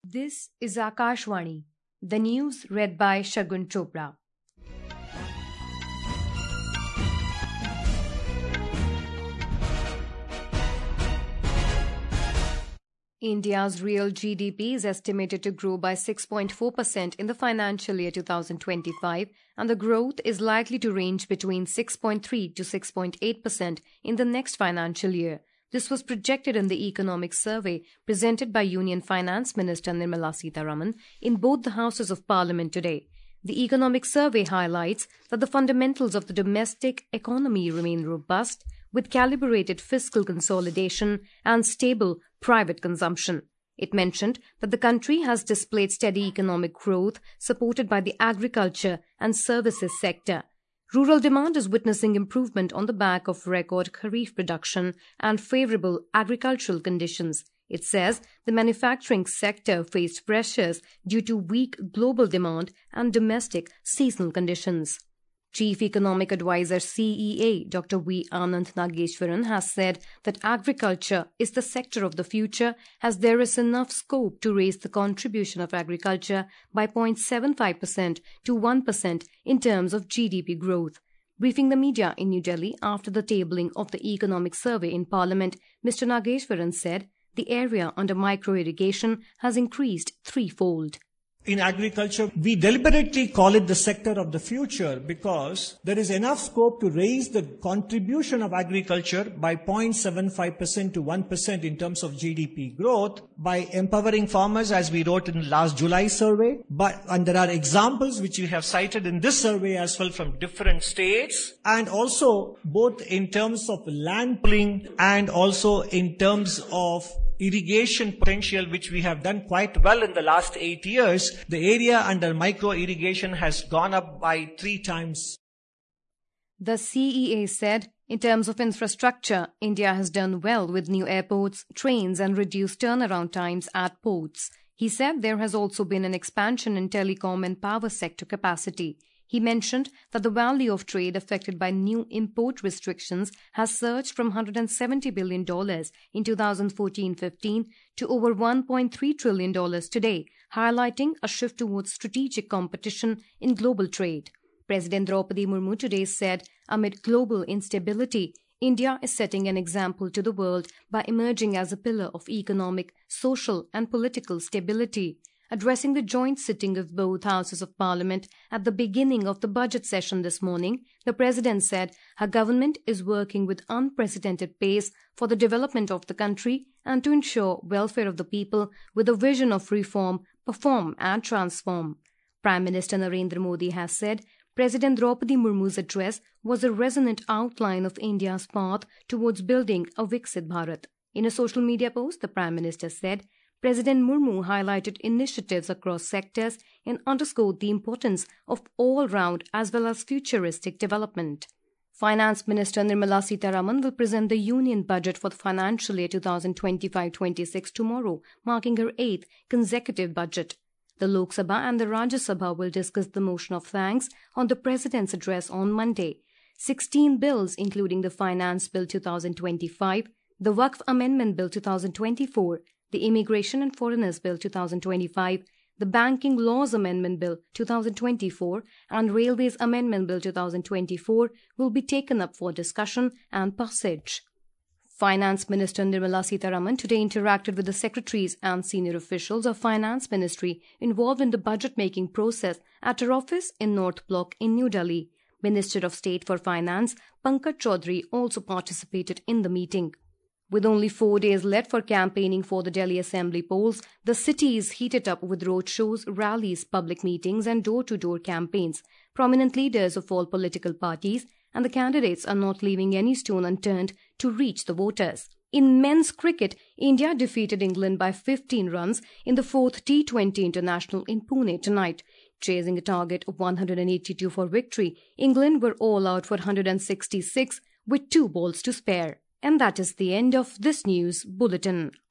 This is Akashvani, the news read by Shagun Chopra. India's real GDP is estimated to grow by 6.4% in the financial year 2025, and the growth is likely to range between 6.3 to 6.8% in the next financial year. This was projected in the economic survey presented by Union Finance Minister Nirmala Sitharaman in both the Houses of Parliament today. The economic survey highlights that the fundamentals of the domestic economy remain robust, with calibrated fiscal consolidation and stable private consumption. It mentioned that the country has displayed steady economic growth supported by the agriculture and services sector. Rural demand is witnessing improvement on the back of record kharif production and favorable agricultural conditions. It says the manufacturing sector faced pressures due to weak global demand and domestic seasonal conditions. Chief Economic Advisor CEA Dr. V. Anand Nageshwaran has said that agriculture is the sector of the future, as there is enough scope to raise the contribution of agriculture by 0.75% to 1% in terms of GDP growth. Briefing the media in New Delhi after the tabling of the economic survey in Parliament, Mr. Nageshwaran said the area under micro-irrigation has increased threefold. In agriculture, we deliberately call it the sector of the future because there is enough scope to raise the contribution of agriculture by 0.75% to 1% in terms of GDP growth by empowering farmers, as we wrote in last July survey. And there are examples which we have cited in this survey as well from different states, and also both in terms of land pooling and also in terms of irrigation potential, which we have done quite well in the last 8 years. The area under micro irrigation has gone up by 3 times. The CEA said, in terms of infrastructure, India has done well with new airports, trains and reduced turnaround times at ports. He said there has also been an expansion in telecom and power sector capacity. He mentioned that the value of trade affected by new import restrictions has surged from $170 billion in 2014-15 to over $1.3 trillion today, highlighting a shift towards strategic competition in global trade. President Draupadi Murmu today said, amid global instability, India is setting an example to the world by emerging as a pillar of economic, social and political stability. Addressing the joint sitting of both Houses of Parliament at the beginning of the budget session this morning, the President said her government is working with unprecedented pace for the development of the country and to ensure welfare of the people with a vision of reform, perform and transform. Prime Minister Narendra Modi has said President Draupadi Murmu's address was a resonant outline of India's path towards building a Viksit Bharat. In a social media post, the Prime Minister said, President Murmu highlighted initiatives across sectors and underscored the importance of all-round as well as futuristic development. Finance Minister Nirmala Sitharaman will present the Union Budget for the financial year 2025-26 tomorrow, marking her 8th consecutive budget. The Lok Sabha and the Rajya Sabha will discuss the motion of thanks on the President's address on Monday. 16 bills, including the Finance Bill 2025, the Waqf Amendment Bill 2024, the Immigration and Foreigners Bill 2025, the Banking Laws Amendment Bill 2024 and Railways Amendment Bill 2024 will be taken up for discussion and passage. Finance Minister Nirmala Sitharaman today interacted with the secretaries and senior officials of Finance Ministry involved in the budget-making process at her office in North Block in New Delhi. Minister of State for Finance Pankaj Chaudhary also participated in the meeting. With only 4 days left for campaigning for the Delhi Assembly polls, the city is heated up with roadshows, rallies, public meetings and door-to-door campaigns. Prominent leaders of all political parties and the candidates are not leaving any stone unturned to reach the voters. In men's cricket, India defeated England by 15 runs in the 4th T20 International in Pune tonight. Chasing a target of 182 for victory, England were all out for 166 with 2 balls to spare. And that is the end of this news bulletin.